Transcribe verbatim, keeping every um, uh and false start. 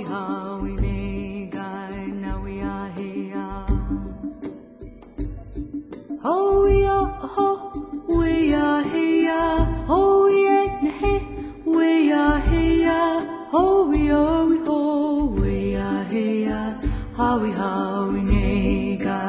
hawi ne gai na we are here. Oh we are ho we are here. Oh yeah ne we are here. Oh we are we ho we are here. Hawi hawi ne gai.